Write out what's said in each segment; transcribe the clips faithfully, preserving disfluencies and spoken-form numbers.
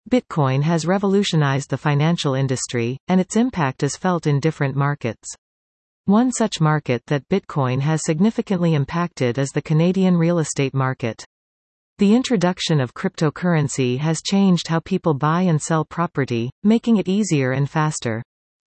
Bitcoin has revolutionized the financial industry, and its impact is felt in different markets. One such market that Bitcoin has significantly impacted is the Canadian real estate market. The introduction of cryptocurrency has changed how people buy and sell property, making it easier and faster.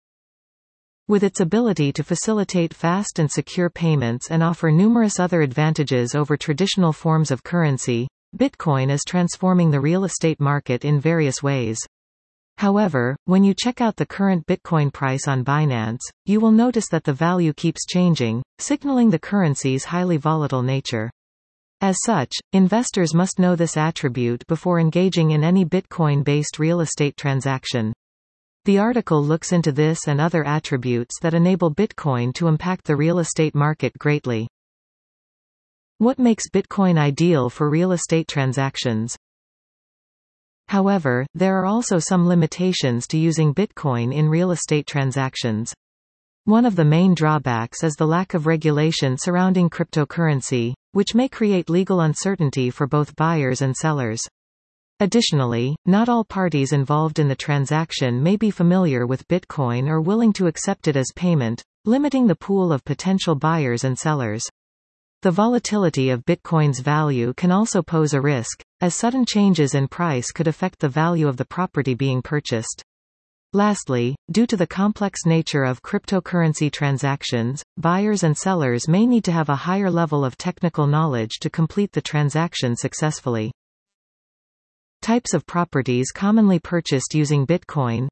With its ability to facilitate fast and secure payments and offer numerous other advantages over traditional forms of currency, Bitcoin is transforming the real estate market in various ways. However, when you check out the current Bitcoin price on Binance, you will notice that the value keeps changing, signaling the currency's highly volatile nature. As such, investors must know this attribute before engaging in any Bitcoin-based real estate transaction. The article looks into this and other attributes that enable Bitcoin to impact the real estate market greatly. What makes Bitcoin ideal for real estate transactions? However, there are also some limitations to using Bitcoin in real estate transactions. One of the main drawbacks is the lack of regulation surrounding cryptocurrency, which may create legal uncertainty for both buyers and sellers. Additionally, not all parties involved in the transaction may be familiar with Bitcoin or willing to accept it as payment, limiting the pool of potential buyers and sellers. The volatility of Bitcoin's value can also pose a risk, as sudden changes in price could affect the value of the property being purchased. Lastly, due to the complex nature of cryptocurrency transactions, buyers and sellers may need to have a higher level of technical knowledge to complete the transaction successfully. Types of properties commonly purchased using Bitcoin.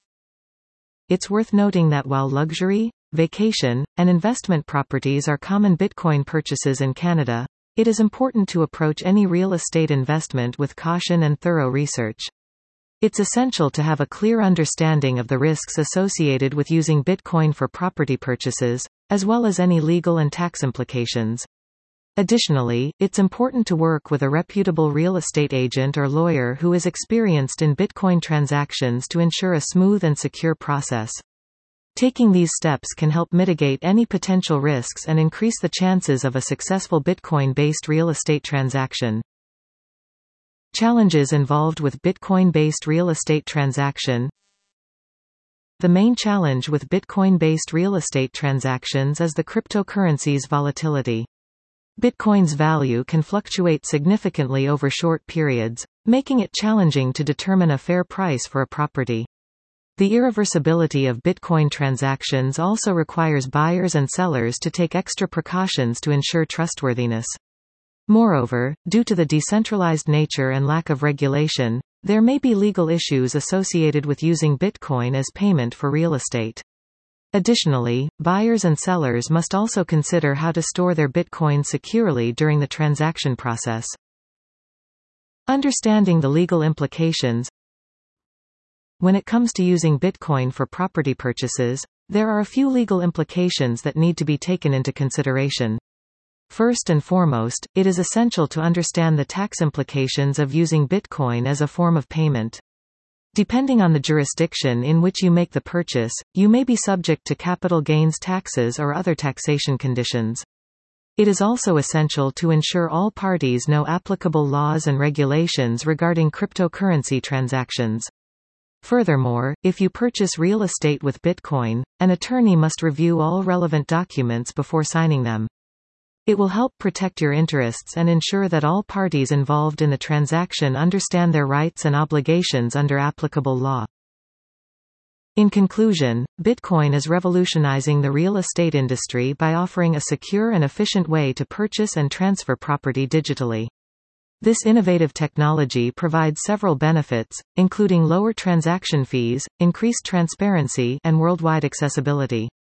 It's worth noting that while luxury, vacation, and investment properties are common Bitcoin purchases in Canada, it is important to approach any real estate investment with caution and thorough research. It's essential to have a clear understanding of the risks associated with using Bitcoin for property purchases, as well as any legal and tax implications. Additionally, it's important to work with a reputable real estate agent or lawyer who is experienced in Bitcoin transactions to ensure a smooth and secure process. Taking these steps can help mitigate any potential risks and increase the chances of a successful Bitcoin-based real estate transaction. Challenges involved with Bitcoin-based real estate transaction. The main challenge with Bitcoin-based real estate transactions is the cryptocurrency's volatility. Bitcoin's value can fluctuate significantly over short periods, making it challenging to determine a fair price for a property. The irreversibility of Bitcoin transactions also requires buyers and sellers to take extra precautions to ensure trustworthiness. Moreover, due to the decentralized nature and lack of regulation, there may be legal issues associated with using Bitcoin as payment for real estate. Additionally, buyers and sellers must also consider how to store their Bitcoin securely during the transaction process. Understanding the legal implications. When it comes to using Bitcoin for property purchases, there are a few legal implications that need to be taken into consideration. First and foremost, it is essential to understand the tax implications of using Bitcoin as a form of payment. Depending on the jurisdiction in which you make the purchase, you may be subject to capital gains taxes or other taxation conditions. It is also essential to ensure all parties know applicable laws and regulations regarding cryptocurrency transactions. Furthermore, if you purchase real estate with Bitcoin, an attorney must review all relevant documents before signing them. It will help protect your interests and ensure that all parties involved in the transaction understand their rights and obligations under applicable law. In conclusion, Bitcoin is revolutionizing the real estate industry by offering a secure and efficient way to purchase and transfer property digitally. This innovative technology provides several benefits, including lower transaction fees, increased transparency, and worldwide accessibility.